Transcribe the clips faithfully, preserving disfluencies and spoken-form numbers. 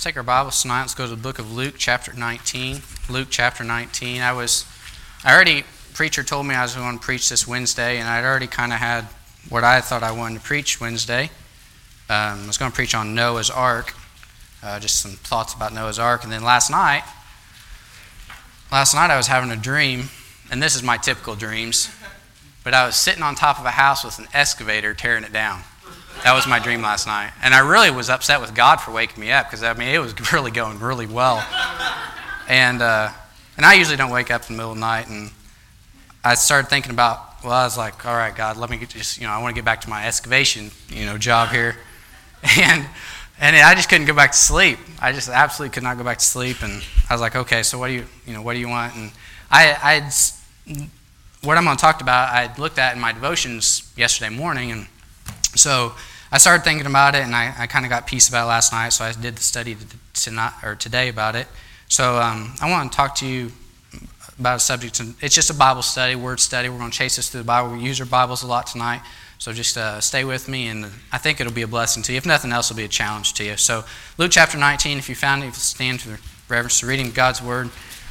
Let's take our Bibles tonight. Let's go to the book of Luke, chapter nineteen. Luke, chapter nineteen. I was, I already, preacher told me I was going to preach this Wednesday, and I'd already kind of had what I thought I wanted to preach Wednesday. Um, I was going to preach on Noah's Ark, uh, just some thoughts about Noah's Ark. And then last night, last night I was having a dream, and this is my typical dreams, but I was sitting on top of a house with an excavator tearing it down. That was my dream last night. And I really was upset with God for waking me up because, I mean, it was really going really well. And uh, and I usually don't wake up in the middle of the night. And I started thinking about, well, I was like, all right, God, let me get just, you know, I want to get back to my excavation, you know, job here. And and I just couldn't go back to sleep. I just absolutely could not go back to sleep. And I was like, okay, so what do you, you know, what do you want? And I, I'd, what I'm going to talk about, I looked at in my devotions yesterday morning. And so I started thinking about it, and I, I kind of got peace about it last night, so I did the study tonight, or today about it. So um, I want to talk to you about a subject. It's just a Bible study, word study. We're going to chase this through the Bible. We use our Bibles a lot tonight, so just uh, stay with me, and I think it'll be a blessing to you. If nothing else, it'll be a challenge to you. So Luke chapter nineteen, if you found it, if you stand for reverence to reading God's Word.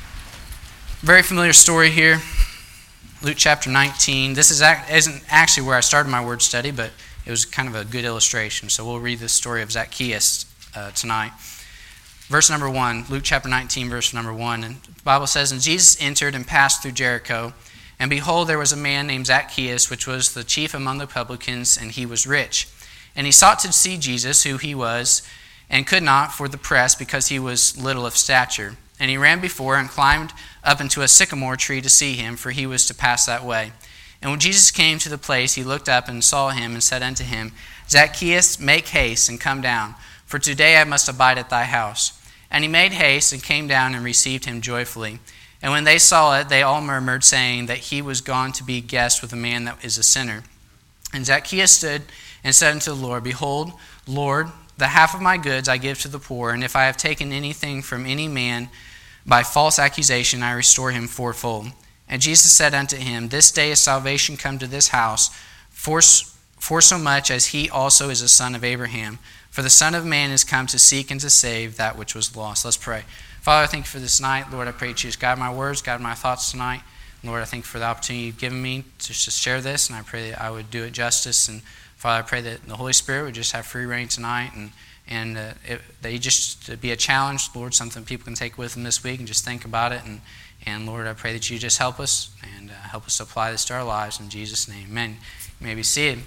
Very familiar story here. Luke chapter nineteen. This is, isn't actually where I started my word study, but it was kind of a good illustration. So we'll read the story of Zacchaeus uh, tonight. Verse number one, Luke chapter nineteen, verse number one. And the Bible says, "And Jesus entered and passed through Jericho. And behold, there was a man named Zacchaeus, which was the chief among the publicans, and he was rich. And he sought to see Jesus, who he was, and could not for the press, because he was little of stature. And he ran before and climbed up into a sycamore tree to see him, for he was to pass that way. And when Jesus came to the place, he looked up and saw him and said unto him, Zacchaeus, make haste and come down, for today I must abide at thy house. And he made haste and came down and received him joyfully. And when they saw it, they all murmured, saying that he was gone to be guest with a man that is a sinner. And Zacchaeus stood and said unto the Lord, Behold, Lord, the half of my goods I give to the poor, and if I have taken anything from any man by false accusation, I restore him fourfold. And Jesus said unto him, This day is salvation come to this house, for, for so much as he also is a son of Abraham. For the Son of Man is come to seek and to save that which was lost." Let's pray. Father, I thank you for this night. Lord, I pray that you just guide my words, guide my thoughts tonight. Lord, I thank you for the opportunity you've given me to just share this, and I pray that I would do it justice. And Father, I pray that the Holy Spirit would just have free reign tonight, and and uh, it, that you just to be a challenge, Lord, something people can take with them this week and just think about it. And And Lord, I pray that you just help us and uh, help us to apply this to our lives in Jesus' name. Amen. You may be seated.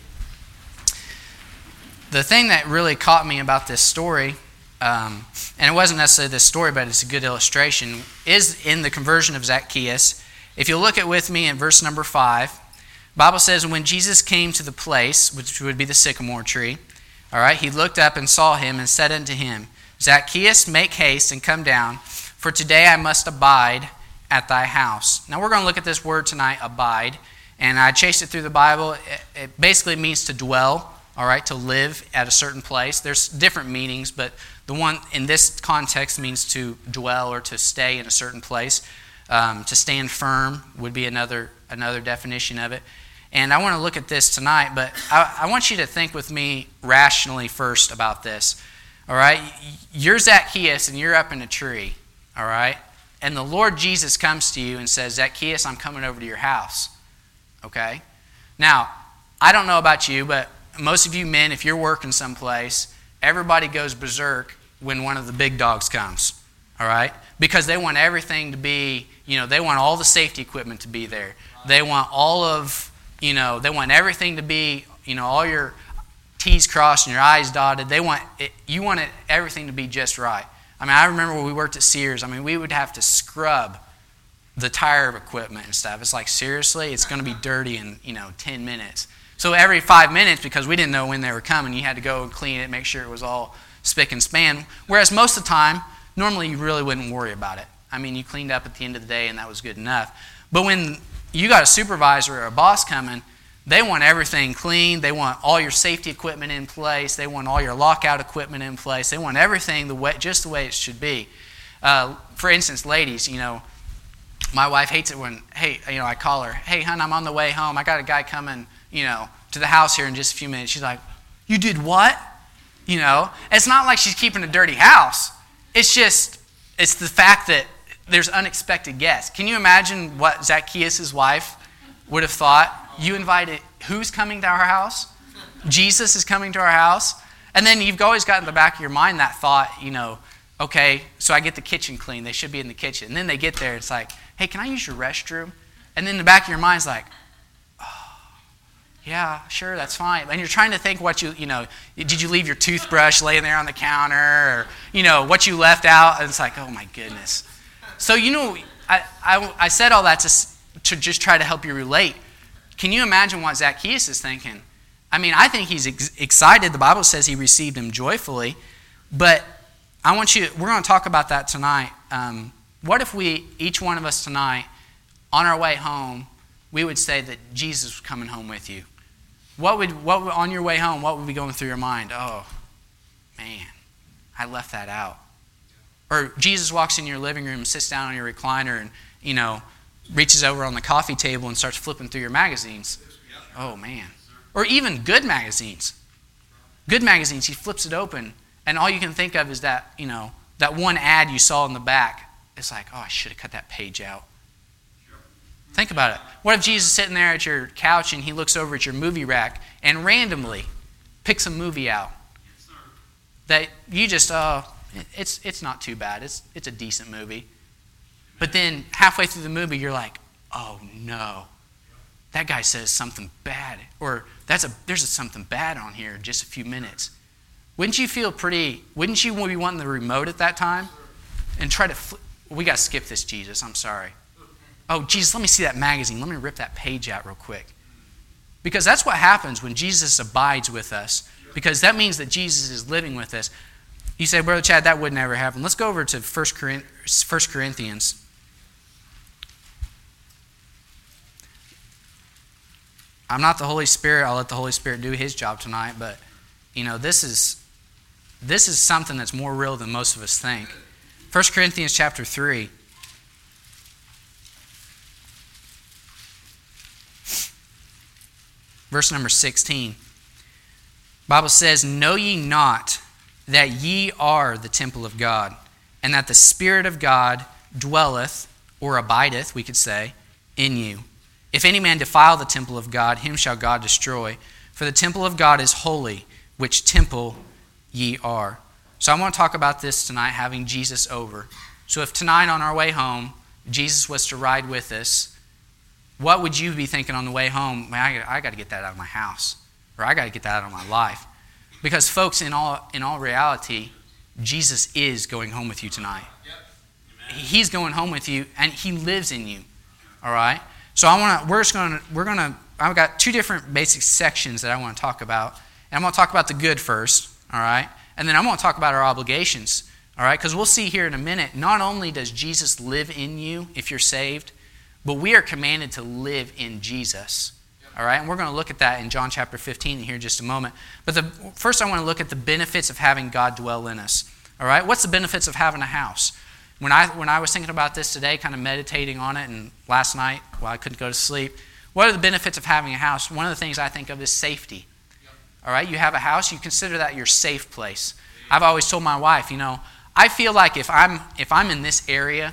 The thing that really caught me about this story, um, and it wasn't necessarily this story, but it's a good illustration, is in the conversion of Zacchaeus. If you look at with me in verse number five, the Bible says, when Jesus came to the place, which would be the sycamore tree, all right, he looked up and saw him and said unto him, Zacchaeus, make haste and come down, for today I must abide at thy house. Now we're going to look at this word tonight, abide, and I chased it through the Bible. It, it basically means to dwell, all right, to live at a certain place. There's different meanings, but the one in this context means to dwell or to stay in a certain place. Um, to stand firm would be another another definition of it. And I want to look at this tonight, but I, I want you to think with me rationally first about this. All right, you're Zacchaeus and you're up in a tree, all right? And the Lord Jesus comes to you and says, Zacchaeus, I'm coming over to your house. Okay? Now, I don't know about you, but most of you men, if you're working someplace, everybody goes berserk when one of the big dogs comes. All right? Because they want everything to be, you know, they want all the safety equipment to be there. They want all of, you know, they want everything to be, you know, all your T's crossed and your I's dotted. They want it, you want it, everything to be just right. I mean, I remember when we worked at Sears, I mean, we would have to scrub the tire equipment and stuff. It's like, seriously? It's going to be dirty in, you know, ten minutes. So every five minutes, because we didn't know when they were coming, you had to go and clean it, make sure it was all spick and span. Whereas most of the time, normally you really wouldn't worry about it. I mean, you cleaned up at the end of the day and that was good enough. But when you got a supervisor or a boss coming, they want everything clean. They want all your safety equipment in place. They want all your lockout equipment in place. They want everything the way, just the way it should be. Uh, for instance, ladies, you know, my wife hates it when, hey, you know, I call her, hey, hon, I'm on the way home. I got a guy coming, you know, to the house here in just a few minutes. She's like, you did what? You know, it's not like she's keeping a dirty house. it's just, it's the fact that there's unexpected guests. Can you imagine what Zacchaeus' wife would have thought? You invited, who's coming to our house? Jesus is coming to our house. And then you've always got in the back of your mind that thought, you know, okay, so I get the kitchen clean. They should be in the kitchen. And then they get there. It's like, hey, can I use your restroom? And then the back of your mind's like, oh, yeah, sure, that's fine. And you're trying to think what you, you know, did you leave your toothbrush laying there on the counter? Or, you know, what you left out? And it's like, oh, my goodness. So, you know, I, I, I said all that to, to just try to help you relate. Can you imagine what Zacchaeus is thinking? I mean, I think he's ex- excited. The Bible says he received him joyfully. But I want you, we're going to talk about that tonight. Um, what if we, each one of us tonight, on our way home, we would say that Jesus was coming home with you? What would, what would, on your way home, what would be going through your mind? Oh, man, I left that out. Or Jesus walks in your living room, sits down on your recliner, and, you know, reaches over on the coffee table and starts flipping through your magazines. Oh, man. Or even good magazines. Good magazines, he flips it open, and all you can think of is that, you know, that one ad you saw in the back. It's like, oh, I should have cut that page out. Think about it. What if Jesus is sitting there at your couch and he looks over at your movie rack and randomly picks a movie out that you just, oh, it's it's not too bad. It's it's a decent movie. But then halfway through the movie, you're like, oh no, that guy says something bad, or that's a there's a, something bad on here in just a few minutes. Wouldn't you feel pretty? Wouldn't you be wanting the remote at that time and try to? Fl- we got to skip this, Jesus. I'm sorry. Oh, Jesus, let me see that magazine. Let me rip that page out real quick. Because that's what happens when Jesus abides with us. Because that means that Jesus is living with us. You say, Brother Chad, that would never happen. Let's go over to First Corinthians. I'm not the Holy Spirit. I'll let the Holy Spirit do his job tonight. But, you know, this is this is something that's more real than most of us think. First Corinthians chapter three. Verse number sixteen. The Bible says, know ye not that ye are the temple of God, and that the Spirit of God dwelleth, or abideth, we could say, in you. If any man defile the temple of God, him shall God destroy. For the temple of God is holy, which temple ye are. So I want to talk about this tonight, having Jesus over. So if tonight on our way home, Jesus was to ride with us, what would you be thinking on the way home? Man, I, I got to get that out of my house, or I got to get that out of my life. Because, folks, in all in all reality, Jesus is going home with you tonight. Yep. He's going home with you, and He lives in you. All right. So I want to. We're just going to. We're going to. I've got two different basic sections that I want to talk about, and I'm going to talk about the good first. All right, and then I'm going to talk about our obligations. All right, because we'll see here in a minute. Not only does Jesus live in you if you're saved, but we are commanded to live in Jesus. All right, and we're going to look at that in John chapter fifteen here in just a moment. But the, first I want to look at the benefits of having God dwell in us. All right, what's the benefits of having a house? When I when I was thinking about this today, kind of meditating on it, and last night while I couldn't go to sleep, what are the benefits of having a house? One of the things I think of is safety. All right, you have a house, you consider that your safe place. I've always told my wife, you know, I feel like if I'm if I'm in this area,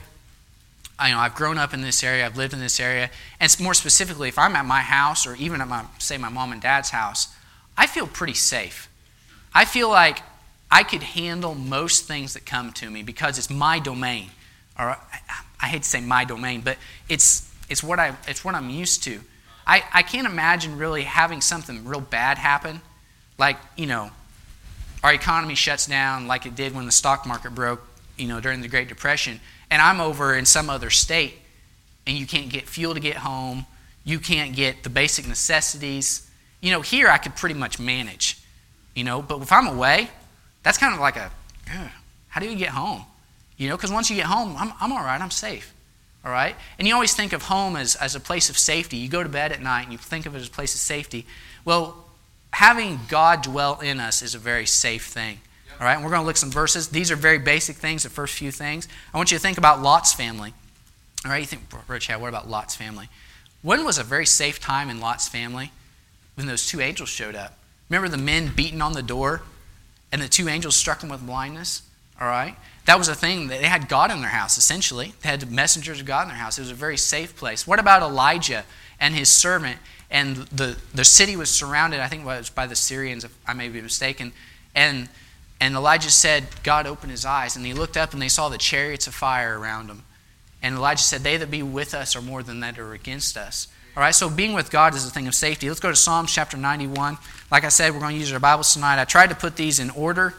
I you know I've grown up in this area, I've lived in this area, and more specifically, if I'm at my house or even at my say my mom and dad's house, I feel pretty safe. I feel like I could handle most things that come to me because it's my domain. Or I, I hate to say my domain, but it's it's what I it's what I'm used to. I, I can't imagine really having something real bad happen, like you know, our economy shuts down like it did when the stock market broke, you know, during the Great Depression. And I'm over in some other state, and you can't get fuel to get home. You can't get the basic necessities. You know, here I could pretty much manage, you know. But if I'm away, that's kind of like a, how do you get home? You know, because once you get home, I'm, I'm all right, I'm safe, all right? And you always think of home as, as a place of safety. You go to bed at night, and you think of it as a place of safety. Well, having God dwell in us is a very safe thing. All right, and we're going to look at some verses. These are very basic things, the first few things. I want you to think about Lot's family. All right, you think, Brother Chad, what about Lot's family? When was a very safe time in Lot's family? When those two angels showed up. Remember the men beating on the door, and the two angels struck him with blindness? All right, that was a thing. They had God in their house, essentially. They had messengers of God in their house. It was a very safe place. What about Elijah and his servant? And the, the city was surrounded, I think it was by the Syrians, if I may be mistaken. And, and Elijah said, God opened his eyes, and he looked up and they saw the chariots of fire around him. And Elijah said, they that be with us are more than that are against us. All right, so being with God is a thing of safety. Let's go to Psalms chapter ninety-one. Like I said, we're going to use our Bibles tonight. I tried to put these in order.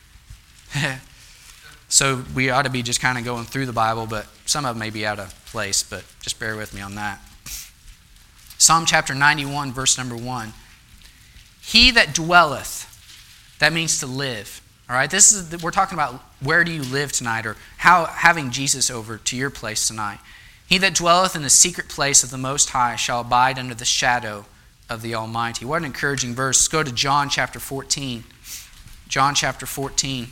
So we ought to be just kind of going through the Bible, but some of them may be out of place, but just bear with me on that. Psalm chapter ninety-one, verse number one. He that dwelleth, that means to live. All right, this is we're talking about where do you live tonight, or how having Jesus over to your place tonight. He that dwelleth in the secret place of the Most High shall abide under the shadow of the Almighty. What an encouraging verse. Let's go to John chapter fourteen. John chapter fourteen.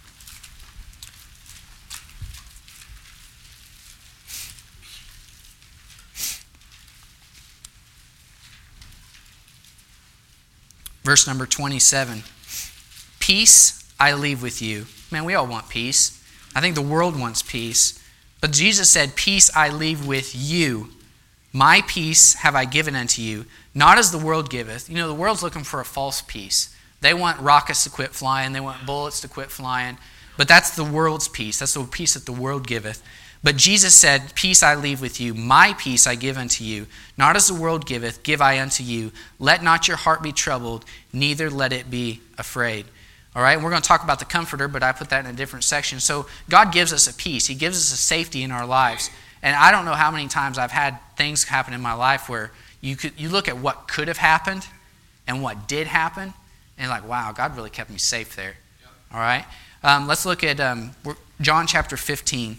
Verse number twenty-seven. Peace I leave with you. Man, we all want peace. I think the world wants peace. But Jesus said, peace I leave with you. My peace have I given unto you, not as the world giveth. You know, the world's looking for a false peace. They want rockets to quit flying. They want bullets to quit flying. But that's the world's peace. That's the peace that the world giveth. But Jesus said, peace I leave with you. My peace I give unto you. Not as the world giveth, give I unto you. Let not your heart be troubled, neither let it be afraid. All right, we're going to talk about the Comforter, but I put that in a different section. So God gives us a peace. He gives us a safety in our lives. And I don't know how many times I've had things happen in my life where you could you look at what could have happened and what did happen, and like, wow, God really kept me safe there. Yep. All right, um, let's look at um, John chapter fifteen.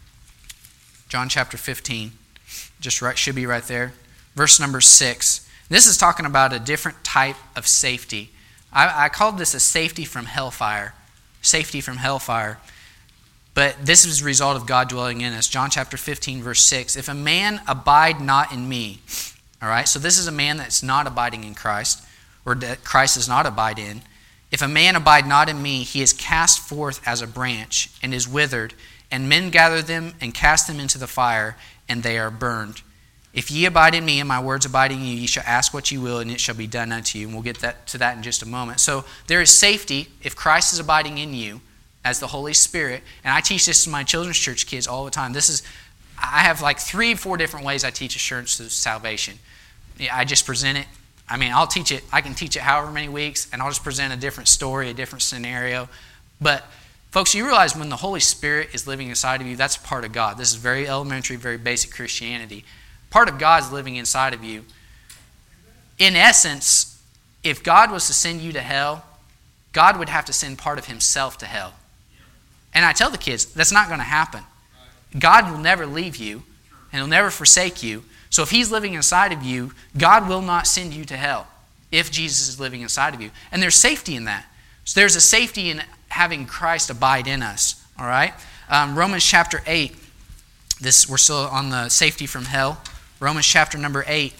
John chapter fifteen, just right should be right there. Verse number six. This is talking about a different type of safety. I, I called this a safety from hellfire. Safety from hellfire. But this is a result of God dwelling in us. John chapter fifteen, verse six. If a man abide not in me. All right, so this is a man that's not abiding in Christ, or that Christ does not abide in. If a man abide not in me, he is cast forth as a branch and is withered, and men gather them and cast them into the fire, and they are burned. If ye abide in me, and my words abide in you, ye shall ask what ye will, and it shall be done unto you. And we'll get that, to that in just a moment. So there is safety if Christ is abiding in you as the Holy Spirit. And I teach this to my children's church kids all the time. This is, I have like three, four different ways I teach assurance of salvation. I just present it. I mean, I'll teach it. I can teach it however many weeks, and I'll just present a different story, a different scenario. But folks, you realize when the Holy Spirit is living inside of you, that's a part of God. This is very elementary, very basic Christianity. Part of God is living inside of you. In essence, if God was to send you to hell, God would have to send part of himself to hell. And I tell the kids, that's not going to happen. God will never leave you, and he'll never forsake you. So if he's living inside of you, God will not send you to hell if Jesus is living inside of you. And there's safety in that. So there's a safety in having Christ abide in us. All right? Um, Romans chapter eight. This, we're still on the safety from hell. Romans chapter number eight.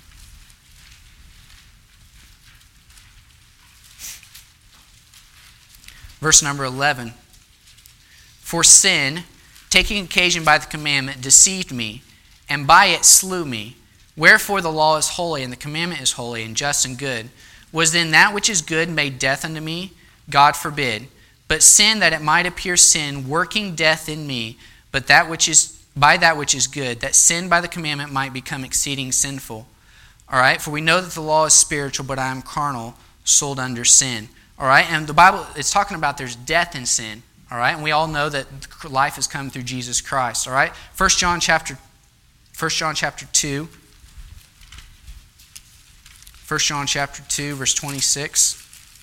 Verse number eleven. For sin, taking occasion by the commandment, deceived me, and by it slew me. Wherefore the law is holy, and the commandment is holy, and just and good. Was then that which is good made death unto me? God forbid. But sin, that it might appear sin, working death in me, but that which is by that which is good, that sin by the commandment might become exceeding sinful. All right, for we know that the law is spiritual, but I am carnal, sold under sin. All right, and the Bible, it's talking about there's death in sin. All right, and we all know that life has come through Jesus Christ. All right, First John chapter, First John chapter two. First John chapter two, verse twenty-six.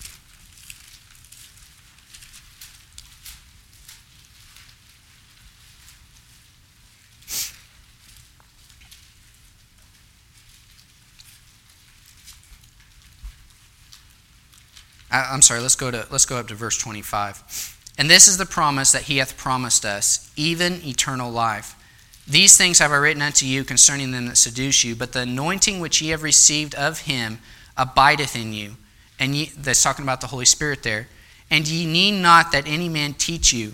I'm sorry, let's go to let's go up to verse twenty-five. And this is the promise that he hath promised us, even eternal life. These things have I written unto you concerning them that seduce you, but the anointing which ye have received of him abideth in you. And ye, that's talking about the Holy Spirit there. And ye need not that any man teach you,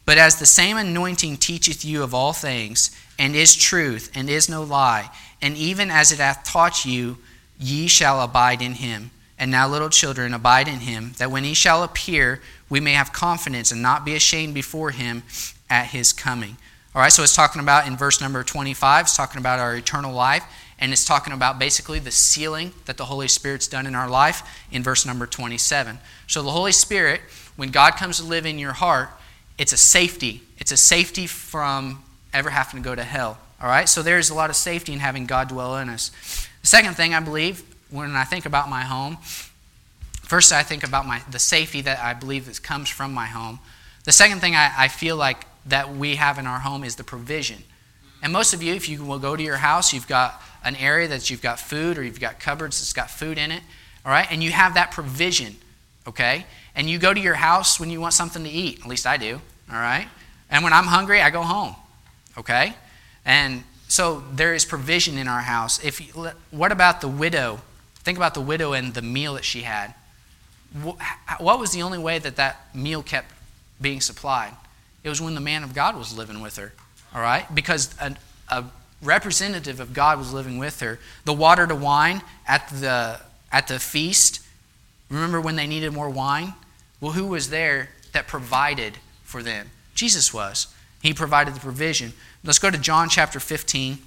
But as the same anointing teacheth you of all things, and is truth, and is no lie, and even as it hath taught you, ye shall abide in him. And now, little children, abide in him, that when he shall appear, we may have confidence and not be ashamed before him at his coming. All right, so it's talking about in verse number twenty-five, it's talking about our eternal life, and it's talking about basically the sealing that the Holy Spirit's done in our life in verse number twenty-seven. So the Holy Spirit, when God comes to live in your heart, it's a safety. It's a safety from ever having to go to hell. All right, so there's a lot of safety in having God dwell in us. The second thing I believe, when I think about my home, first I think about my the safety that I believe that comes from my home. The second thing I, I feel like that we have in our home is the provision. And most of you, if you will go to your house, you've got an area that you've got food, or you've got cupboards that's got food in it, all right? And you have that provision, okay? And you go to your house when you want something to eat. At least I do, all right? And when I'm hungry, I go home, okay? And so there is provision in our house. If you, what about the widow? Think about the widow and the meal that she had. What was the only way that that meal kept being supplied? It was when the man of God was living with her, all right? Because a, a representative of God was living with her. The water to wine at the at the feast, remember when they needed more wine? Well, who was there that provided for them? Jesus was. He provided the provision. Let's go to John chapter fifteen.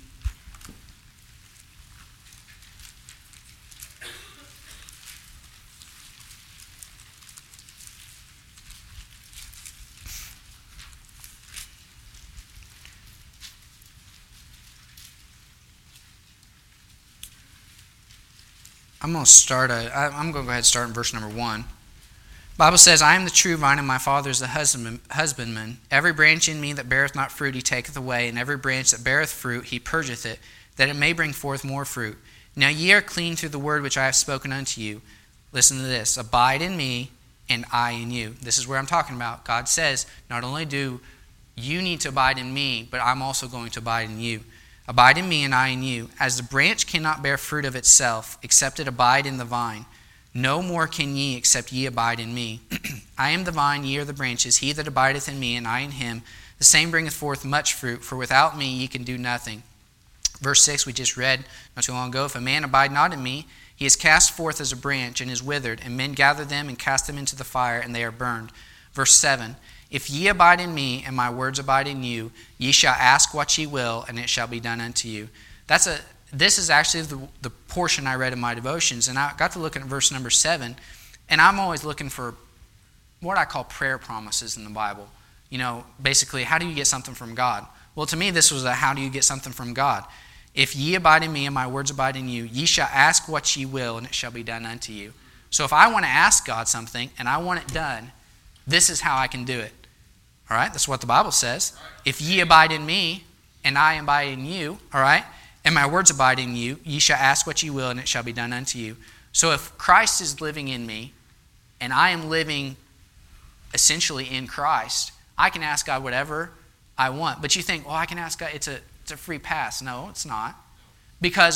I'm going to start. A, I'm going to go ahead and start in verse number one. The Bible says, I am the true vine, and my Father is the husbandman, husbandman. Every branch in me that beareth not fruit he taketh away, and every branch that beareth fruit he purgeth it, that it may bring forth more fruit. Now ye are clean through the word which I have spoken unto you. Listen to this. Abide in me, and I in you. This is where I'm talking about. God says, not only do you need to abide in me, but I'm also going to abide in you. Abide in me, and I in you. As the branch cannot bear fruit of itself, except it abide in the vine, no more can ye, except ye abide in me. I am the vine, ye are the branches. He that abideth in me, and I in him, the same bringeth forth much fruit, for without me ye can do nothing. Verse six we just read not too long ago, if a man abide not in me, he is cast forth as a branch, and is withered, and men gather them and cast them into the fire, and they are burned. Verse seven, if ye abide in me, and my words abide in you, ye shall ask what ye will, and it shall be done unto you. That's a. This is actually the, the portion I read in my devotions, and I got to look at verse number seven, and I'm always looking for what I call prayer promises in the Bible. You know, basically, how do you get something from God? Well, to me, this was a how do you get something from God. If ye abide in me, and my words abide in you, ye shall ask what ye will, and it shall be done unto you. So if I want to ask God something, and I want it done, this is how I can do it. All right, that's what the Bible says. If ye abide in me, and I abide in you, all right, and my words abide in you, ye shall ask what ye will, and it shall be done unto you. So if Christ is living in me, and I am living essentially in Christ, I can ask God whatever I want. But you think, well, I can ask God, it's a, it's a free pass. No, it's not. Because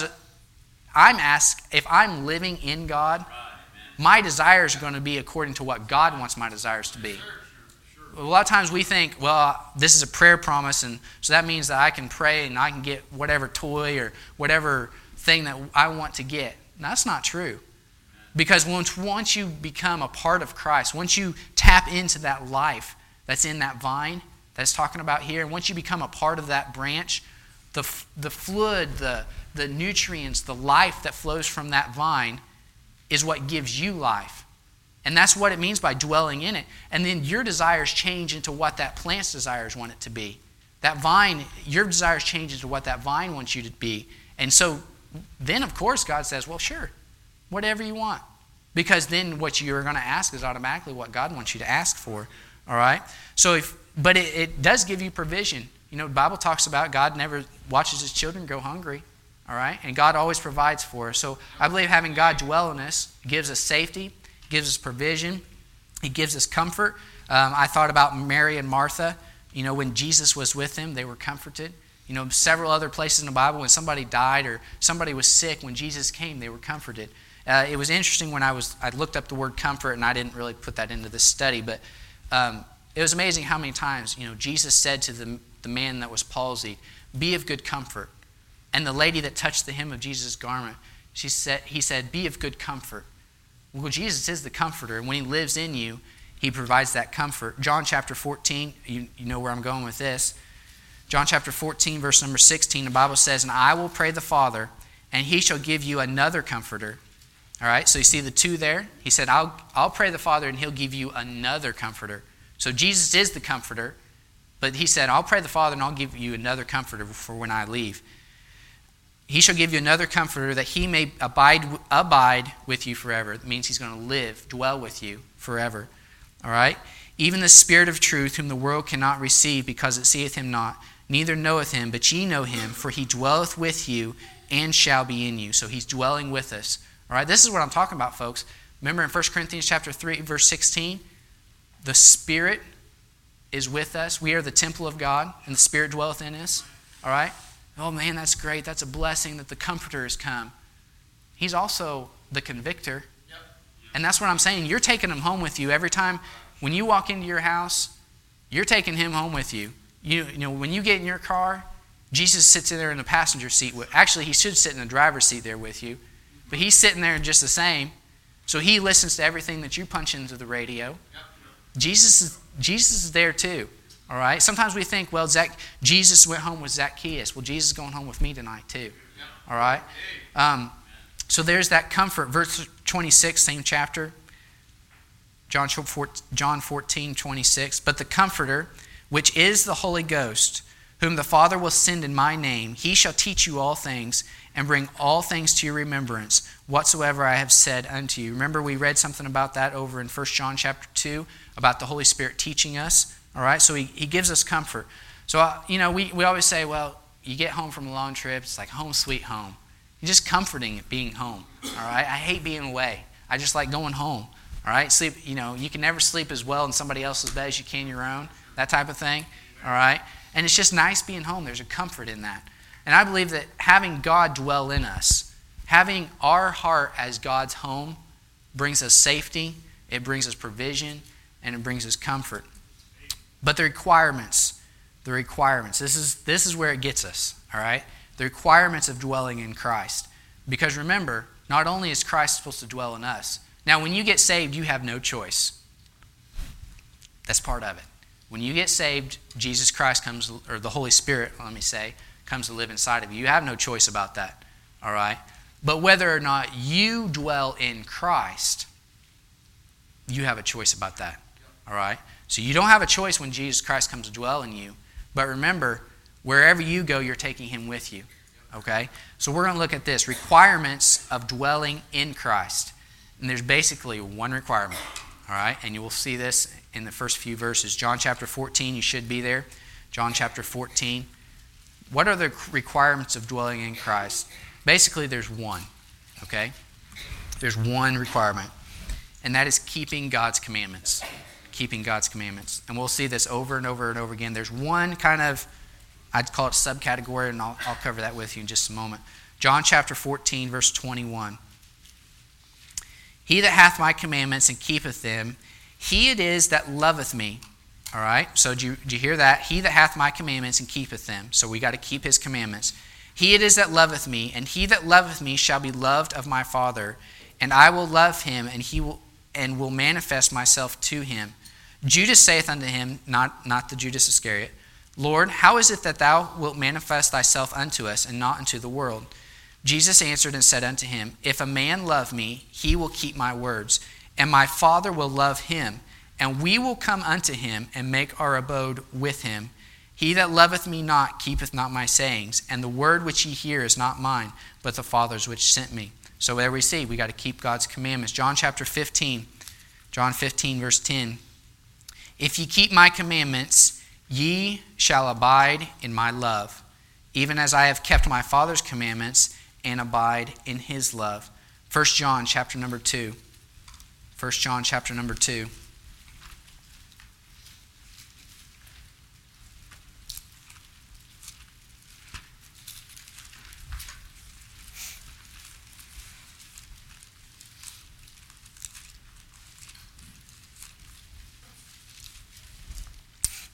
I'm asked, if I'm living in God, my desires are going to be according to what God wants my desires to be. A lot of times we think, well, this is a prayer promise, and so that means that I can pray and I can get whatever toy or whatever thing that I want to get. No, that's not true. Because once, once you become a part of Christ, once you tap into that life that's in that vine that's talking about here, and once you become a part of that branch, the, the fluid, the, the nutrients, the life that flows from that vine is what gives you life. And that's what it means by dwelling in it. And then your desires change into what that plant's desires want it to be. That vine, your desires change into what that vine wants you to be. And so then, of course, God says, well, sure, whatever you want. Because then what you're going to ask is automatically what God wants you to ask for. All right? So, if, but it, it does give you provision. You know, the Bible talks about God never watches his children go hungry. All right? And God always provides for us. So I believe having God dwell in us gives us safety, gives us provision. He gives us comfort. Um, I thought about Mary and Martha. You know, when Jesus was with them, they were comforted. You know, several other places in the Bible, when somebody died or somebody was sick, when Jesus came, they were comforted. Uh, it was interesting when I was I looked up the word comfort, and I didn't really put that into this study, but um, it was amazing how many times, you know, Jesus said to the, the man that was palsied, be of good comfort. And the lady that touched the hem of Jesus' garment, she said, he said, be of good comfort. Well, Jesus is the comforter, and when he lives in you, he provides that comfort. John chapter fourteen, you, you know where I'm going with this. John chapter fourteen, verse number sixteen, the Bible says, and I will pray the Father, and he shall give you another comforter. All right, so you see the two there? He said, I'll, I'll pray the Father, and he'll give you another comforter. So Jesus is the comforter, but he said, I'll pray the Father, and I'll give you another comforter for when I leave. He shall give you another comforter that he may abide abide with you forever. It means he's going to live, dwell with you forever. All right? Even the Spirit of truth, whom the world cannot receive, because it seeth him not, neither knoweth him, but ye know him, for he dwelleth with you and shall be in you. So he's dwelling with us. All right? This is what I'm talking about, folks. Remember in First Corinthians chapter three, verse sixteen, the Spirit is with us. We are the temple of God, and the Spirit dwelleth in us. All right? Oh man, that's great. That's a blessing that the Comforter has come. He's also the convictor. Yep. And that's what I'm saying. You're taking him home with you every time. When you walk into your house, you're taking him home with you. You, you know, when you get in your car, Jesus sits in there in the passenger seat. With, actually, he should sit in the driver's seat there with you. But he's sitting there just the same. So he listens to everything that you punch into the radio. Yep. Jesus is, Jesus is there too. All right? Sometimes we think, well, Zac, Jesus went home with Zacchaeus. Well, Jesus is going home with me tonight too. All right? Um, so there's that comfort. Verse twenty-six, same chapter. John fourteen, twenty-six. But the Comforter, which is the Holy Ghost, whom the Father will send in my name, he shall teach you all things and bring all things to your remembrance, whatsoever I have said unto you. Remember, we read something about that over in First John chapter two, about the Holy Spirit teaching us. All right, so he, he gives us comfort. So, uh, you know, we, we always say, well, you get home from a long trip, it's like home sweet home. You're just comforting it being home. All right, I hate being away. I just like going home. All right, sleep, you know, you can never sleep as well in somebody else's bed as you can your own, that type of thing. All right, and it's just nice being home. There's a comfort in that. And I believe that having God dwell in us, having our heart as God's home, brings us safety, it brings us provision, and it brings us comfort. But the requirements, the requirements, this is this is where it gets us, all right? The requirements of dwelling in Christ. Because remember, not only is Christ supposed to dwell in us. Now, when you get saved, you have no choice. That's part of it. When you get saved, Jesus Christ comes, or the Holy Spirit, let me say, comes to live inside of you. You have no choice about that, all right? But whether or not you dwell in Christ, you have a choice about that, all right? So you don't have a choice when Jesus Christ comes to dwell in you. But remember, wherever you go, you're taking him with you. Okay? So we're going to look at this. Requirements of dwelling in Christ. And there's basically one requirement. All right? And you will see this in the first few verses. John chapter fourteen, you should be there. John chapter fourteen. What are the requirements of dwelling in Christ? Basically, there's one. Okay? There's one requirement. And that is keeping God's commandments. Keeping God's commandments. And we'll see this over and over and over again. There's one kind of, I'd call it subcategory, and I'll, I'll cover that with you in just a moment. John chapter fourteen, verse twenty-one. He that hath my commandments and keepeth them, he it is that loveth me. All right? So do you, do you hear that? He that hath my commandments and keepeth them. So we got to keep his commandments. He it is that loveth me, and he that loveth me shall be loved of my Father, and I will love him, and he will and will manifest myself to him. Judas saith unto him, not, not the Judas Iscariot, Lord, how is it that thou wilt manifest thyself unto us, and not unto the world? Jesus answered and said unto him, If a man love me, he will keep my words, and my Father will love him, and we will come unto him, and make our abode with him. He that loveth me not keepeth not my sayings, and the word which ye hear is not mine, but the Father's which sent me. So there we see, we got to keep God's commandments. John chapter fifteen, John fifteen, verse ten. If ye keep my commandments, ye shall abide in my love, even as I have kept my Father's commandments and abide in his love. First John chapter number two. First John chapter number two.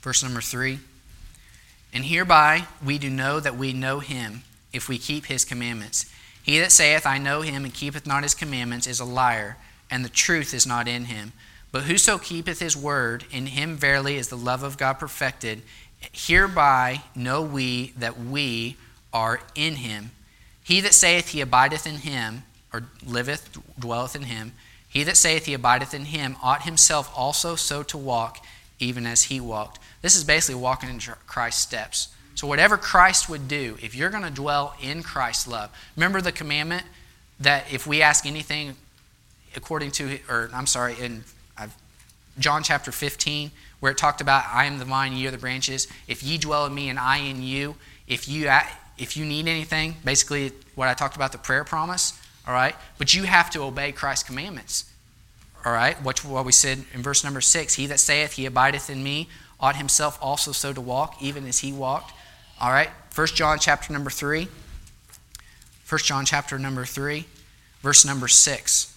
verse number three. And hereby we do know that we know him, if we keep his commandments. He that saith, I know him, and keepeth not his commandments, is a liar, and the truth is not in him. But whoso keepeth his word, in him verily is the love of God perfected. Hereby know we that we are in him. He that saith he abideth in him, or liveth, dwelleth in him, he that saith he abideth in him ought himself also so to walk, even as he walked. This is basically walking in Christ's steps. So whatever Christ would do, if you're going to dwell in Christ's love, remember the commandment that if we ask anything according to, or I'm sorry, in John chapter fifteen, where it talked about, I am the vine, ye are the branches. If ye dwell in me and I in you, if you if you need anything, basically what I talked about, the prayer promise, all right? But you have to obey Christ's commandments, all right? What, what we said in verse number six, he that saith he abideth in me ought himself also so to walk, even as he walked. All right, First John chapter number three. First John chapter number three, verse number six.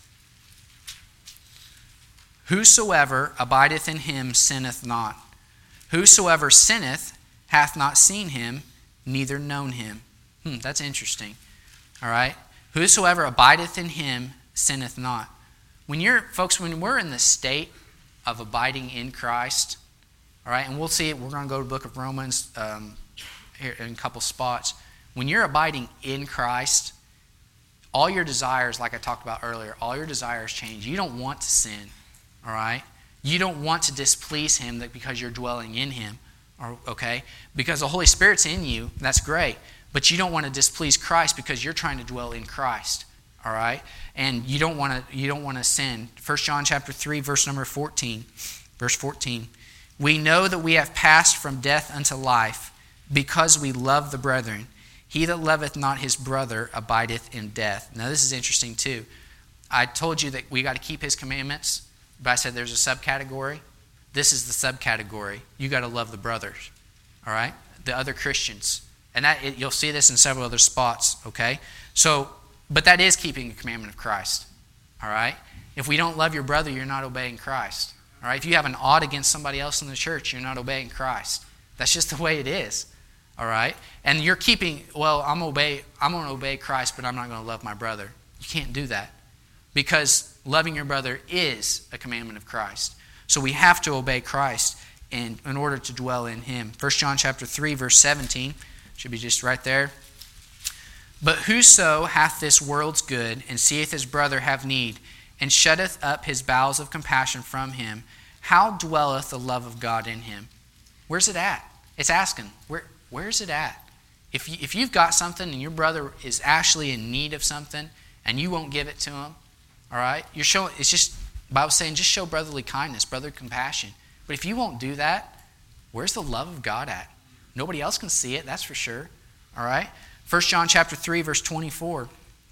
Whosoever abideth in him sinneth not. Whosoever sinneth hath not seen him, neither known him. Hmm, that's interesting. All right. Whosoever abideth in him sinneth not. When you're, folks, when we're in the state of abiding in Christ, all right, and we'll see it. We're going to go to the book of Romans um, here in a couple spots. When you're abiding in Christ, all your desires, like I talked about earlier, all your desires change. You don't want to sin, all right? You don't want to displease him because you're dwelling in him, or, okay? Because the Holy Spirit's in you, that's great. But you don't want to displease Christ because you're trying to dwell in Christ, all right? And you don't want to you don't want to sin. First John chapter three, verse number fourteen. Verse fourteen. We know that we have passed from death unto life, because we love the brethren. He that loveth not his brother abideth in death. Now this is interesting too. I told you that we got to keep his commandments, but I said there's a subcategory. This is the subcategory. You got to love the brothers, all right? The other Christians. And that it, you'll see this in several other spots, okay? So, but that is keeping the commandment of Christ, all right? If we don't love your brother, you're not obeying Christ. All right, if you have an ought against somebody else in the church, you're not obeying Christ. That's just the way it is. All right? And you're keeping, well, I'm obey I'm going to obey Christ, but I'm not going to love my brother. You can't do that. Because loving your brother is a commandment of Christ. So we have to obey Christ in, in order to dwell in him. First John chapter three, verse seventeen, should be just right there. But whoso hath this world's good, and seeth his brother have need, and shutteth up his bowels of compassion from him, how dwelleth the love of God in him? Where's it at? It's asking, where, where's it at? If, you, if you've got something and your brother is actually in need of something and you won't give it to him, all right? You're showing, it's just, the Bible's saying just show brotherly kindness, brotherly compassion. But if you won't do that, where's the love of God at? Nobody else can see it, that's for sure, all right? First John chapter three, verse twenty-four.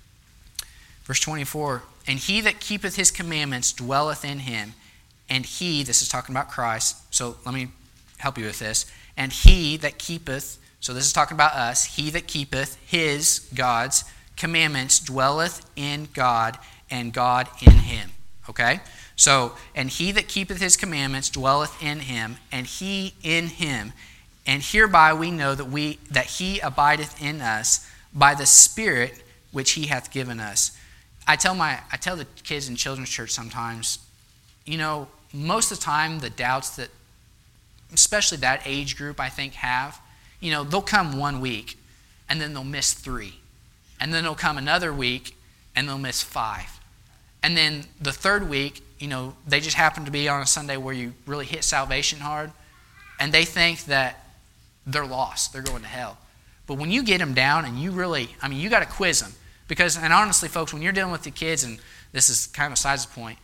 Verse twenty-four, and he that keepeth his commandments dwelleth in him, and he, this is talking about Christ, so let me help you with this, and he that keepeth, so this is talking about us, he that keepeth his, God's, commandments dwelleth in God, and God in him, okay? So, and he that keepeth his commandments dwelleth in him, and he in him, and hereby we know that we that he abideth in us by the Spirit which he hath given us. I tell my I tell the kids in children's church sometimes, you know, most of the time the doubts that, especially that age group, I think have, you know, they'll come one week and then they'll miss three. And then they'll come another week and they'll miss five. And then the third week, you know, they just happen to be on a Sunday where you really hit salvation hard, and they think that they're lost, they're going to hell. But when you get them down and you really, I mean, you got to quiz them. Because, and honestly, folks, when you're dealing with the kids, and this is kind of a side point,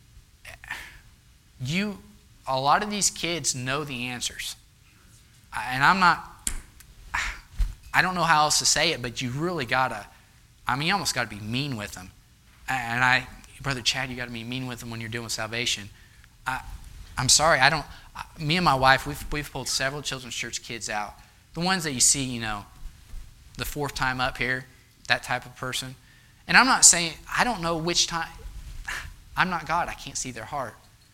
you, a lot of these kids know the answers. And I'm not, I don't know how else to say it, but you really got to, I mean, you almost got to be mean with them. And I, Brother Chad, you got to be mean with them when you're dealing with salvation. I, I'm sorry, I don't, me and my wife, we've, we've pulled several children's church kids out. The ones that you see, you know, the fourth time up here, that type of person. And I'm not saying, I don't know which time, I'm not God, I can't see their heart.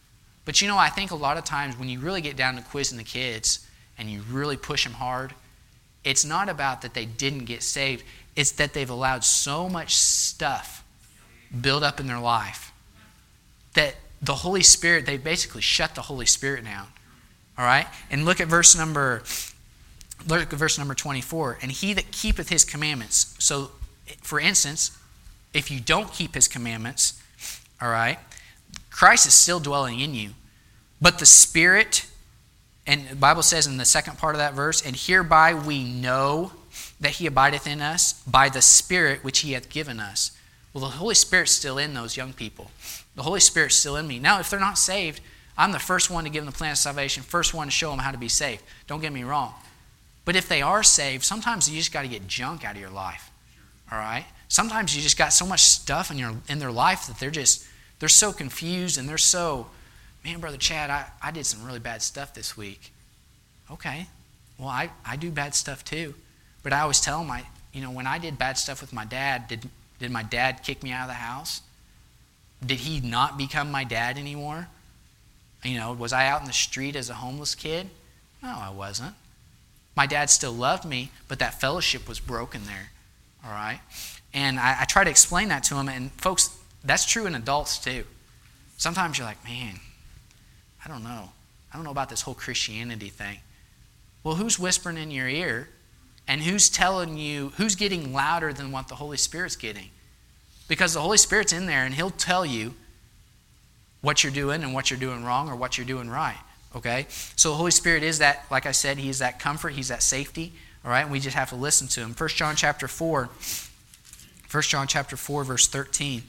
But you know, I think a lot of times when you really get down to quizzing the kids and you really push them hard, it's not about that they didn't get saved. It's that they've allowed so much stuff build up in their life that the Holy Spirit, they basically shut the Holy Spirit down. All right? And look at verse number, look at verse number twenty-four. And he that keepeth his commandments. So, for instance, if you don't keep his commandments, all right, Christ is still dwelling in you. But the Spirit, and the Bible says in the second part of that verse, and hereby we know that he abideth in us by the Spirit which he hath given us. Well, the Holy Spirit's still in those young people. The Holy Spirit's still in me. Now, if they're not saved, I'm the first one to give them the plan of salvation, first one to show them how to be saved. Don't get me wrong. But if they are saved, sometimes you just got to get junk out of your life. All right? Sometimes you just got so much stuff in your in their life that they're just, they're so confused and they're so, man, Brother Chad, I, I did some really bad stuff this week. Okay. Well, I, I do bad stuff too. But I always tell them, I, you know, when I did bad stuff with my dad, did did my dad kick me out of the house? Did he not become my dad anymore? You know, was I out in the street as a homeless kid? No, I wasn't. My dad still loved me, but that fellowship was broken there. All right? And I, I try to explain that to him. And folks, that's true in adults too. Sometimes you're like, man, I don't know. I don't know about this whole Christianity thing. Well, who's whispering in your ear? And who's telling you, who's getting louder than what the Holy Spirit's getting? Because the Holy Spirit's in there and he'll tell you what you're doing and what you're doing wrong or what you're doing right. Okay? So the Holy Spirit is that, like I said, he's that comfort, he's that safety. All right? And we just have to listen to him. First John chapter four. First John chapter four, verse thirteen.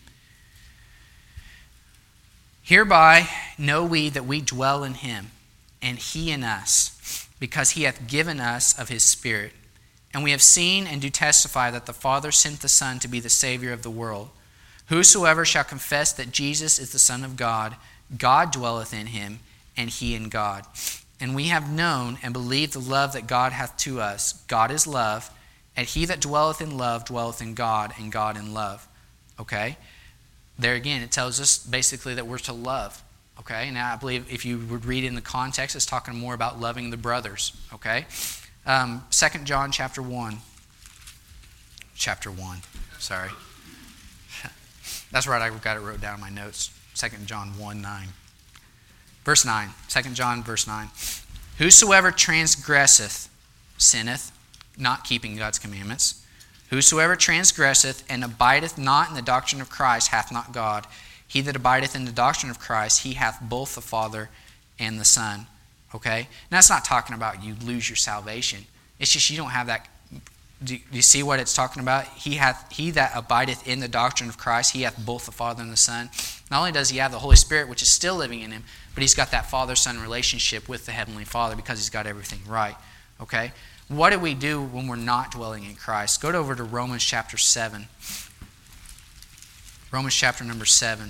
Hereby know we that we dwell in him, and he in us, because he hath given us of his Spirit. And we have seen and do testify that the Father sent the Son to be the Savior of the world. Whosoever shall confess that Jesus is the Son of God, God dwelleth in him, and he in God. And we have known and believed the love that God hath to us. God is love, and he that dwelleth in love dwelleth in God, and God in love. Okay? There again, it tells us basically that we're to love. Okay? Now, I believe if you would read in the context, it's talking more about loving the brothers. Okay? Um, Second John chapter one. Chapter one. Sorry. That's right, I got it wrote down in my notes. Second John one, nine. Verse nine. Second John, verse nine. Whosoever transgresseth, sinneth, not keeping God's commandments. Whosoever transgresseth and abideth not in the doctrine of Christ hath not God. He that abideth in the doctrine of Christ, he hath both the Father and the Son. Okay? Now, that's not talking about you lose your salvation. It's just you don't have that. Do you see what it's talking about? He hath he that abideth in the doctrine of Christ, he hath both the Father and the Son. Not only does he have the Holy Spirit, which is still living in him, but he's got that Father-Son relationship with the Heavenly Father because he's got everything right. Okay? What do we do when we're not dwelling in Christ? Go over to Romans chapter seven. Romans chapter number seven.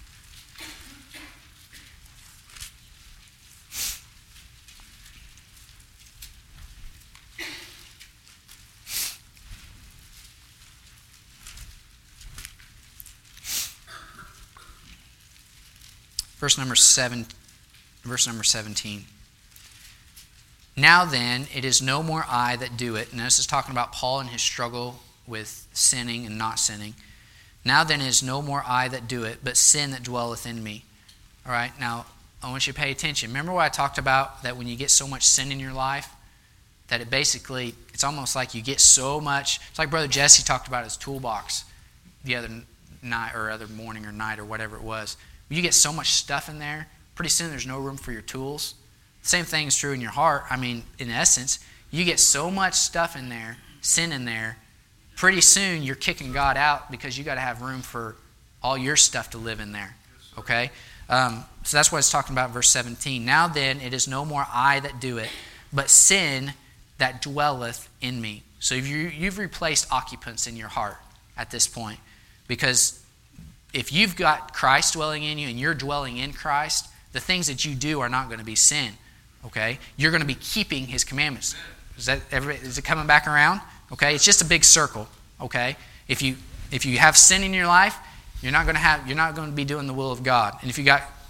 Verse number seven, verse number seventeen. Now then, it is no more I that do it. And this is talking about Paul and his struggle with sinning and not sinning. Now then, it is no more I that do it, but sin that dwelleth in me. All right, now, I want you to pay attention. Remember what I talked about, that when you get so much sin in your life, that it basically, it's almost like you get so much, it's like Brother Jesse talked about his toolbox the other night or other morning or night or whatever it was. You get so much stuff in there, pretty soon there's no room for your tools. The same thing is true in your heart. I mean, in essence, you get so much stuff in there, sin in there, pretty soon you're kicking God out because you got to have room for all your stuff to live in there. Okay? Um, so that's what it's talking about in verse seventeen. Now then, it is no more I that do it, but sin that dwelleth in me. So you, you've replaced occupants in your heart at this point, because if you've got Christ dwelling in you and you're dwelling in Christ, the things that you do are not going to be sin. Okay? You're going to be keeping his commandments. Is that is it coming back around? Okay? It's just a big circle. Okay? If you if you have sin in your life, you're not going to have you're not going to be doing the will of God. And if you got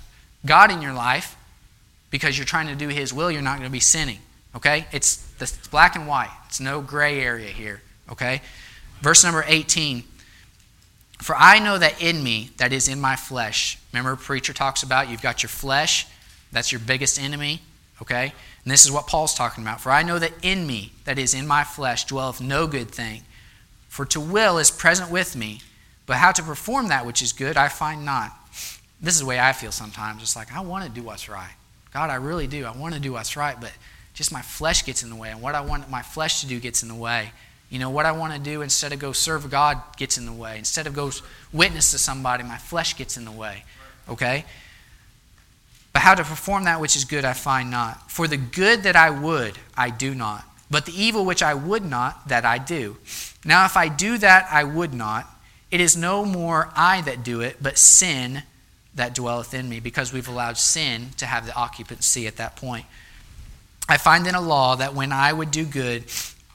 God in your life, because you're trying to do His will, you're not going to be sinning. Okay? It's, it's black and white. It's no gray area here. Okay? Verse number eighteen. For I know that in me, that is in my flesh. Remember, preacher talks about you've got your flesh. That's your biggest enemy. Okay? And this is what Paul's talking about. For I know that in me, that is in my flesh, dwelleth no good thing. For to will is present with me, but how to perform that which is good I find not. This is the way I feel sometimes. It's like, I want to do what's right. God, I really do. I want to do what's right, but just my flesh gets in the way. And what I want my flesh to do gets in the way. You know, what I want to do instead of go serve God gets in the way. Instead of go witness to somebody, my flesh gets in the way. Okay? But how to perform that which is good I find not. For the good that I would, I do not. But the evil which I would not, that I do. Now if I do that I would not, it is no more I that do it, but sin that dwelleth in me, because we've allowed sin to have the occupancy at that point. I find in a law that when I would do good,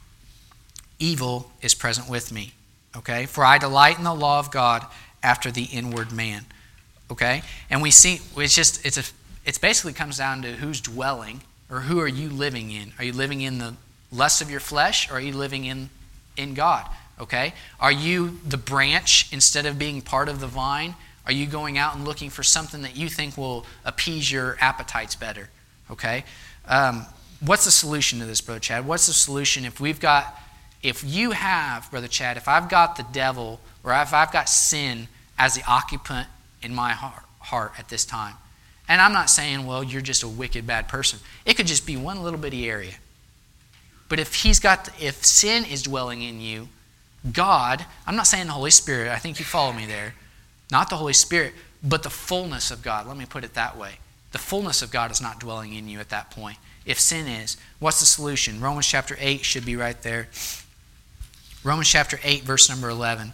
evil is present with me. Okay? For I delight in the law of God after the inward man. Okay? And we see, it's just, it's a, it basically comes down to who's dwelling, or who are you living in? Are you living in the lust of your flesh, or are you living in, in God? Okay? Are you the branch instead of being part of the vine? Are you going out and looking for something that you think will appease your appetites better? Okay? Um, what's the solution to this, Brother Chad? What's the solution if we've got, if you have, Brother Chad, if I've got the devil, or if I've got sin as the occupant in my heart, heart at this time? And I'm not saying, well, you're just a wicked, bad person. It could just be one little bitty area. But if he's got, the, if sin is dwelling in you, God, I'm not saying the Holy Spirit, I think you follow me there. Not the Holy Spirit, but the fullness of God. Let me put it that way. The fullness of God is not dwelling in you at that point. If sin is, what's the solution? Romans chapter eight should be right there. Romans chapter eight, verse number eleven.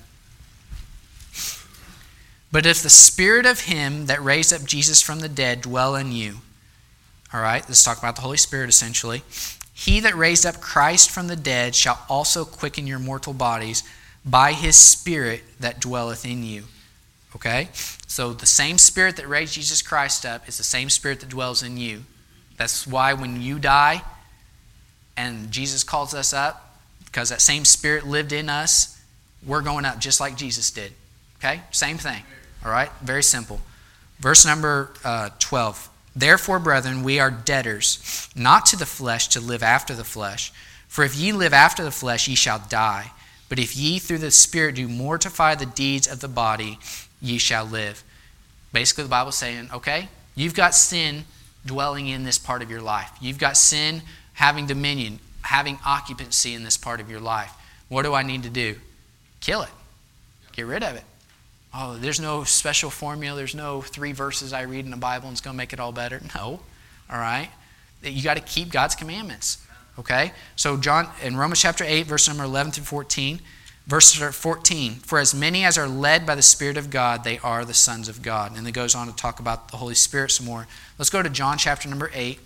But if the Spirit of Him that raised up Jesus from the dead dwell in you, all right, let's talk about the Holy Spirit essentially. He that raised up Christ from the dead shall also quicken your mortal bodies by His Spirit that dwelleth in you. Okay? So the same Spirit that raised Jesus Christ up is the same Spirit that dwells in you. That's why when you die and Jesus calls us up, because that same Spirit lived in us, we're going up just like Jesus did. Okay? Same thing. All right? Very simple. Verse number uh, twelve. Therefore, brethren, we are debtors, not to the flesh, to live after the flesh. For if ye live after the flesh, ye shall die. But if ye through the Spirit do mortify the deeds of the body, ye shall live. Basically, the Bible's saying, okay, you've got sin dwelling in this part of your life. You've got sin having dominion, having occupancy in this part of your life. What do I need to do? Kill it. Get rid of it. Oh, there's no special formula. There's no three verses I read in the Bible and it's going to make it all better. No. All right? You got to keep God's commandments. Okay? So John in Romans chapter eight, verse number eleven through fourteen. Verse fourteen, for as many as are led by the Spirit of God, they are the sons of God. And it goes on to talk about the Holy Spirit some more. Let's go to John chapter number eight.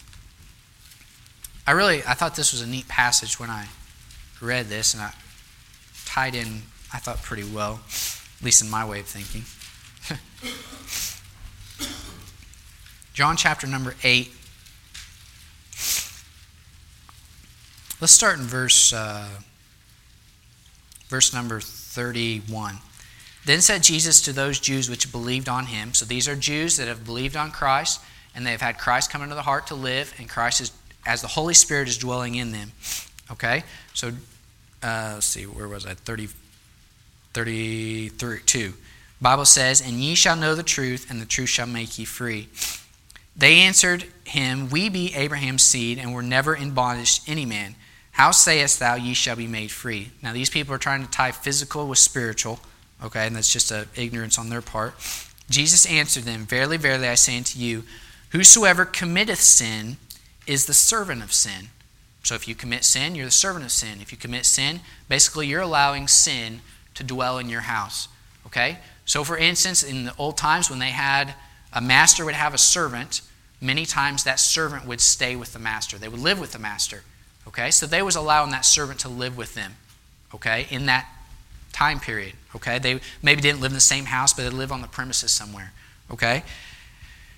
I really, I thought this was a neat passage when I read this, and I tied in, I thought, pretty well, at least in my way of thinking. John chapter number eight. Let's start in verse... Uh, Verse number thirty-one. Then said Jesus to those Jews which believed on Him. So these are Jews that have believed on Christ, and they have had Christ come into the heart to live, and Christ is, as the Holy Spirit is dwelling in them. Okay? So, uh, let's see, where was I? thirty, thirty-two. Bible says, and ye shall know the truth, and the truth shall make ye free. They answered him, we be Abraham's seed, and were never in bondage to any man. How sayest thou, ye shall be made free? Now, these people are trying to tie physical with spiritual, okay, and that's just an ignorance on their part. Jesus answered them, verily, verily, I say unto you, whosoever committeth sin is the servant of sin. So if you commit sin, you're the servant of sin. If you commit sin, basically you're allowing sin to dwell in your house, okay? So, for instance, in the old times when they had, a master would have a servant, many times that servant would stay with the master. They would live with the master. Okay, so they was allowing that servant to live with them, okay, in that time period, okay? They maybe didn't live in the same house, but they lived on the premises somewhere, okay?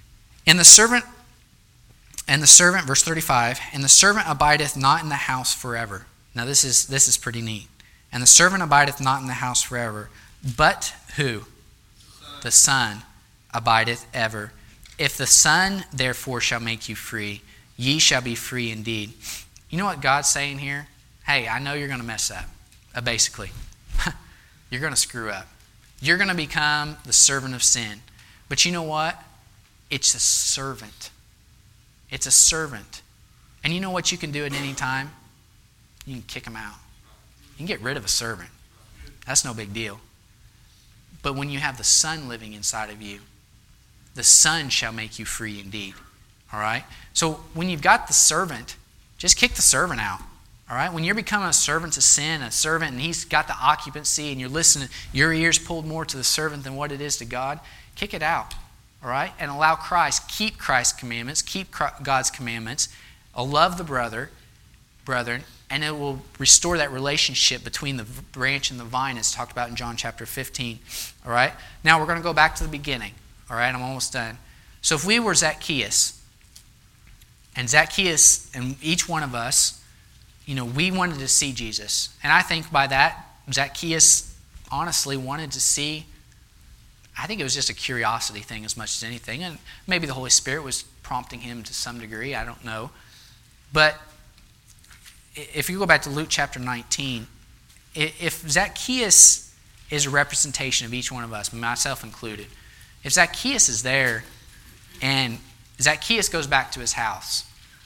And the servant, and the servant, verse thirty-five, and the servant abideth not in the house forever. Now this is this is pretty neat. And the servant abideth not in the house forever, but who? The Son abideth ever. If the Son therefore shall make you free, ye shall be free indeed. You know what God's saying here? Hey, I know you're going to mess up, uh, basically. You're going to screw up. You're going to become the servant of sin. But you know what? It's a servant. It's a servant. And you know what you can do at any time? You can kick him out. You can get rid of a servant. That's no big deal. But when you have the Son living inside of you, the Son shall make you free indeed. All right? So when you've got the servant, just kick the servant out. All right? When you're becoming a servant to sin, a servant, and he's got the occupancy, and you're listening, your ears pulled more to the servant than what it is to God, kick it out. All right? And allow Christ, keep Christ's commandments, keep God's commandments, love the brother, brethren, and it will restore that relationship between the branch and the vine as talked about in John chapter fifteen. All right? Now we're going to go back to the beginning. All right? I'm almost done. So if we were Zacchaeus, and Zacchaeus and each one of us, you know, we wanted to see Jesus. And I think by that, Zacchaeus honestly wanted to see, I think it was just a curiosity thing as much as anything. And maybe the Holy Spirit was prompting him to some degree. I don't know. But if you go back to Luke chapter nineteen, if Zacchaeus is a representation of each one of us, myself included, if Zacchaeus is there and Zacchaeus goes back to his house,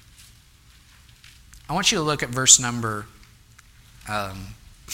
I want you to look at verse number, um,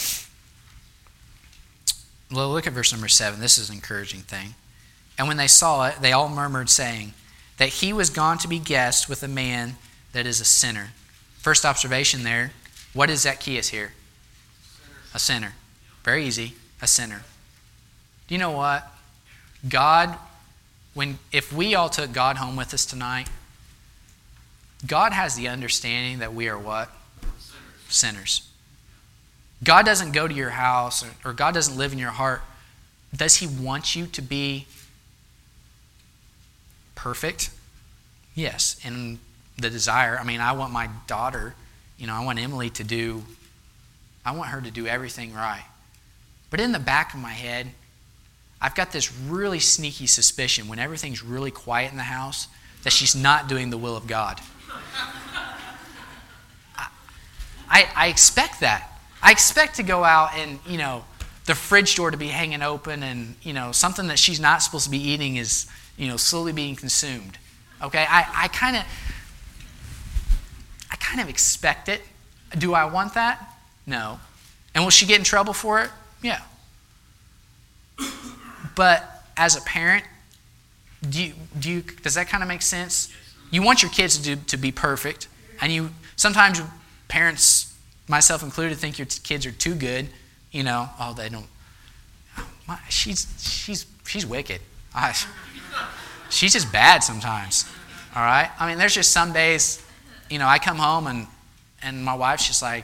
well, look at verse number seven. This is an encouraging thing. And when they saw it, they all murmured, saying that he was gone to be guest with a man that is a sinner. First observation there, what is Zacchaeus here? Sinner. A sinner. Very easy, a sinner. Do you know what? God, when if we all took God home with us tonight, God has the understanding that we are what? Sinners. Sinners. God doesn't go to your house, or, or God doesn't live in your heart. Does he want you to be perfect? Yes, and the desire. I mean, I want my daughter, you know, I want Emily to do, I want her to do everything right. But in the back of my head, I've got this really sneaky suspicion when everything's really quiet in the house that she's not doing the will of God. I, I, I expect that. I expect to go out and, you know, the fridge door to be hanging open and, you know, something that she's not supposed to be eating is, you know, slowly being consumed. Okay? I, I kind of... I kind of expect it. Do I want that? No. And will she get in trouble for it? Yeah. But as a parent, do you, do you, does that kind of make sense? You want your kids to, do, to be perfect, and you sometimes parents, myself included, think your kids are too good. You know, oh, they don't. My, she's she's she's wicked. I, she's just bad sometimes. All right. I mean, there's just some days. You know, I come home and, and my wife's just like,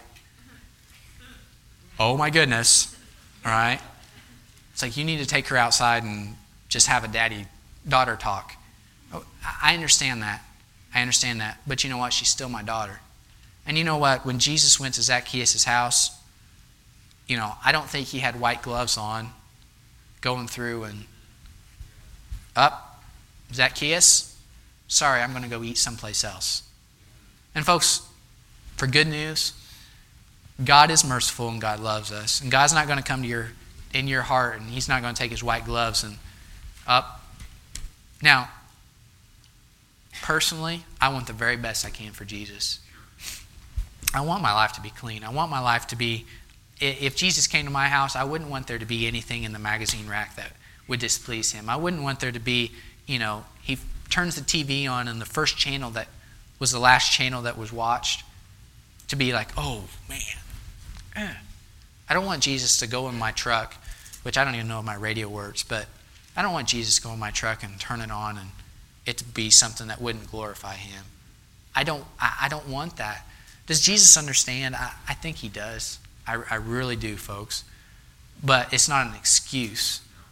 oh my goodness, all right? It's like, you need to take her outside and just have a daddy-daughter talk. Oh, I understand that. I understand that. But you know what? She's still my daughter. And you know what? When Jesus went to Zacchaeus' house, you know, I don't think he had white gloves on going through and, up, Zacchaeus, sorry, I'm going to go eat someplace else. And folks, for good news, God is merciful and God loves us. And God's not going to come to your in your heart and he's not going to take his white gloves and up. Now, personally, I want the very best I can for Jesus. I want my life to be clean. I want my life to be, if Jesus came to my house, I wouldn't want there to be anything in the magazine rack that would displease him. I wouldn't want there to be, you know, he turns the T V on and the first channel that was the last channel that was watched to be like, oh, man. Eh. I don't want Jesus to go in my truck, which I don't even know if my radio works, but I don't want Jesus to go in my truck and turn it on and it to be something that wouldn't glorify him. I don't I, I don't want that. Does Jesus understand? I, I think he does. I, I really do, folks. But it's not an excuse.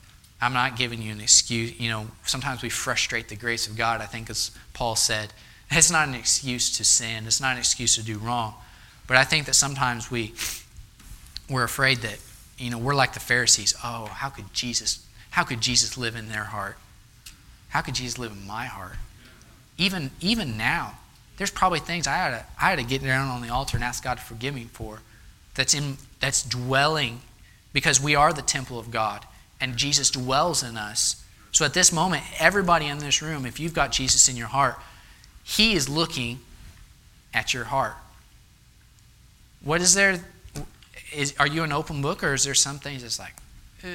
I'm not giving you an excuse. You know, sometimes we frustrate the grace of God, I think as Paul said. It's not an excuse to sin. It's not an excuse to do wrong. But I think that sometimes we, we're afraid that, you know, we're like the Pharisees. Oh, how could Jesus, how could Jesus live in their heart? How could Jesus live in my heart? Even, even now, there's probably things I had to, I had to get down on the altar and ask God to forgive me for. That's in, that's dwelling, because we are the temple of God. And Jesus dwells in us. So at this moment, everybody in this room, if you've got Jesus in your heart, He is looking at your heart. What is there? Is, are you an open book, or is there some things that's like,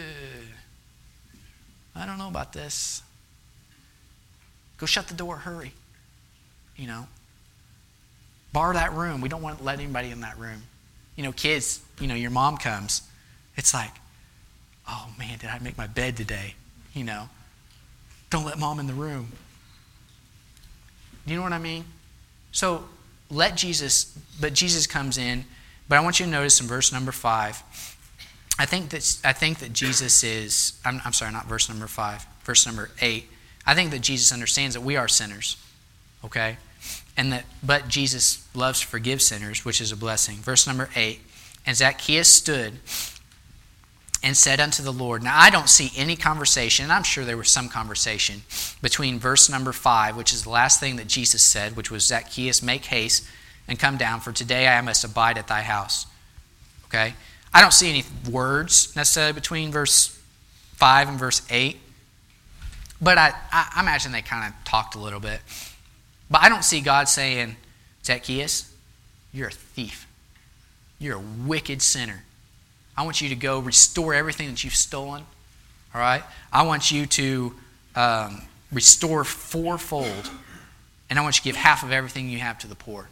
I don't know about this. Go shut the door, hurry. You know, bar that room. We don't want to let anybody in that room. You know, kids, you know, your mom comes. It's like, oh man, did I make my bed today? You know, don't let mom in the room. You know what I mean? So let Jesus, but Jesus comes in. But I want you to notice in verse number five, I think that I think that Jesus is, I'm, I'm sorry, not verse number five, verse number eight. I think that Jesus understands that we are sinners, okay? And that, but Jesus loves to forgive sinners, which is a blessing. Verse number eight, and Zacchaeus stood and said unto the Lord. Now, I don't see any conversation, and I'm sure there was some conversation between verse number five, which is the last thing that Jesus said, which was, Zacchaeus, make haste and come down, for today I must abide at thy house. Okay? I don't see any words necessarily between verse five and verse eight, but I, I imagine they kind of talked a little bit. But I don't see God saying, Zacchaeus, you're a thief. You're a wicked sinner. I want you to go restore everything that you've stolen. All right? I want you to um, restore fourfold. And I want you to give half of everything you have to the poor.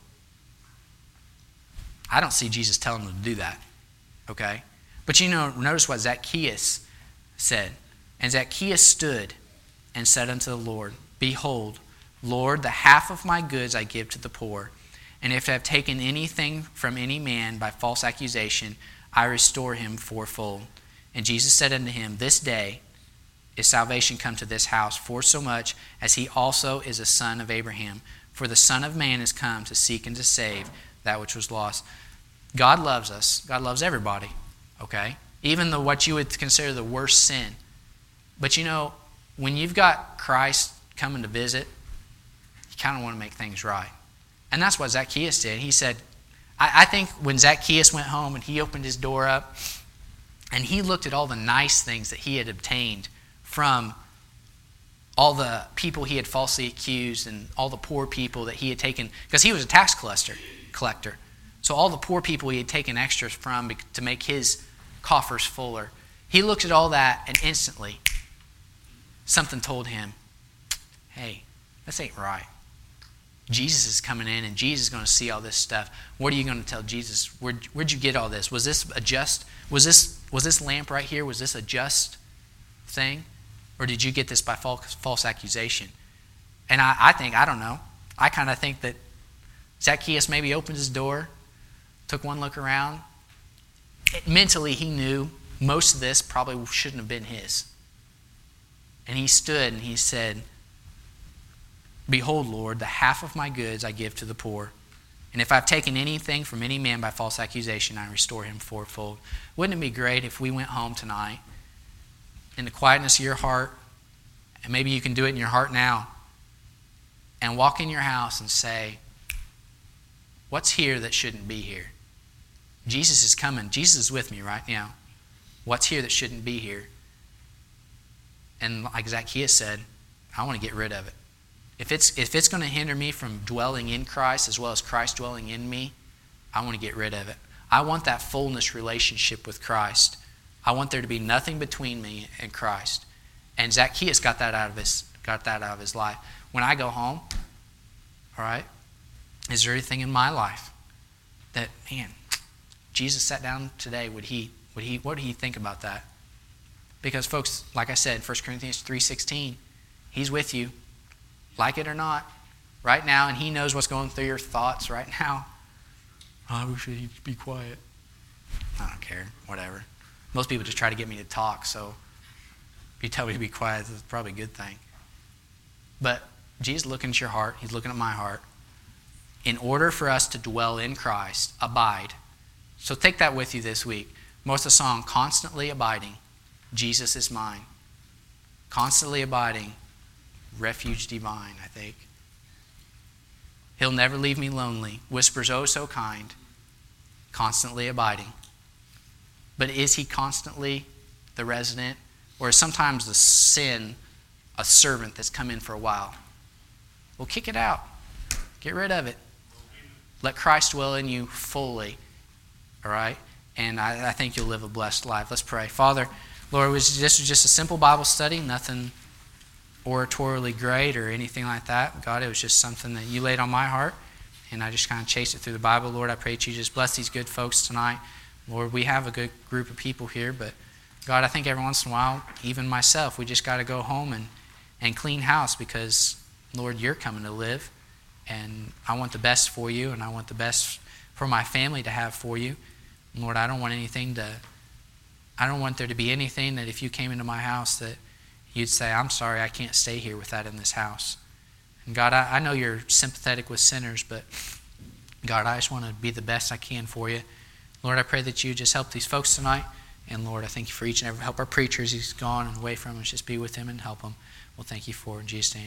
I don't see Jesus telling them to do that. Okay? But you know, notice what Zacchaeus said. And Zacchaeus stood and said unto the Lord, Behold, Lord, the half of my goods I give to the poor. And if I have taken anything from any man by false accusation, I restore him fourfold. And Jesus said unto him, This day is salvation come to this house, for so much as he also is a son of Abraham. For the Son of Man is come to seek and to save that which was lost. God loves us. God loves everybody, okay? Even the what you would consider the worst sin. But you know, when you've got Christ coming to visit, you kind of want to make things right. And that's what Zacchaeus did. He said, I, I think when Zacchaeus went home and he opened his door up and he looked at all the nice things that he had obtained from all the people he had falsely accused and all the poor people that he had taken, because he was a tax collector, collector. So all the poor people he had taken extras from to make his coffers fuller. He looked at all that and instantly something told him, hey, this ain't right. Jesus is coming in and Jesus is going to see all this stuff. What are you going to tell Jesus? Where'd, where'd you get all this? Was this a just, was this, was this lamp right here, was this a just thing? Or did you get this by false, false accusation? And I, I think, I don't know. I kind of think that Zacchaeus maybe opened his door, took one look around. It, mentally, he knew most of this probably shouldn't have been his. And he stood and he said, Behold, Lord, the half of my goods I give to the poor. And if I've taken anything from any man by false accusation, I restore him fourfold. Wouldn't it be great if we went home tonight in the quietness of your heart, and maybe you can do it in your heart now, and walk in your house and say, what's here that shouldn't be here? Jesus is coming. Jesus is with me right now. What's here that shouldn't be here? And like Zacchaeus said, I want to get rid of it. If it's if it's going to hinder me from dwelling in Christ as well as Christ dwelling in me, I want to get rid of it. I want that fullness relationship with Christ. I want there to be nothing between me and Christ. And Zacchaeus got that out of his got that out of his life. When I go home, all right, is there anything in my life that, man, Jesus sat down today, would he would he what would he think about that? Because folks, like I said, First Corinthians three sixteen, he's with you. Like it or not, right now, and he knows what's going through your thoughts right now. I wish he'd be quiet. I don't care, whatever. Most people just try to get me to talk, so, you tell me to be quiet, that's probably a good thing. But Jesus is looking at your heart. He's looking at my heart. In order for us to dwell in Christ, abide. So take that with you this week. Most of the song, constantly abiding. Jesus is mine. Constantly abiding. Refuge divine, I think. He'll never leave me lonely. Whispers oh so kind. Constantly abiding. But is he constantly the resident? Or is sometimes the sin a servant that's come in for a while? Well, kick it out. Get rid of it. Let Christ dwell in you fully. All right? And I, I think you'll live a blessed life. Let's pray. Father, Lord, this was just a simple Bible study, nothing oratorially great or anything like that. God, it was just something that you laid on my heart, and I just kind of chased it through the Bible. Lord, I pray that you just bless these good folks tonight. Lord, we have a good group of people here, but God, I think every once in a while, even myself, we just got to go home and, and clean house because, Lord, you're coming to live, and I want the best for you, and I want the best for my family to have for you. And Lord, I don't want anything to, I don't want there to be anything that if you came into my house that you'd say, I'm sorry, I can't stay here with that in this house. And God, I, I know you're sympathetic with sinners, but God, I just want to be the best I can for you. Lord, I pray that you just help these folks tonight. And Lord, I thank you for each and every help our preachers. He's gone and away from us. Just be with him and help him. Well, thank you for it in Jesus' name.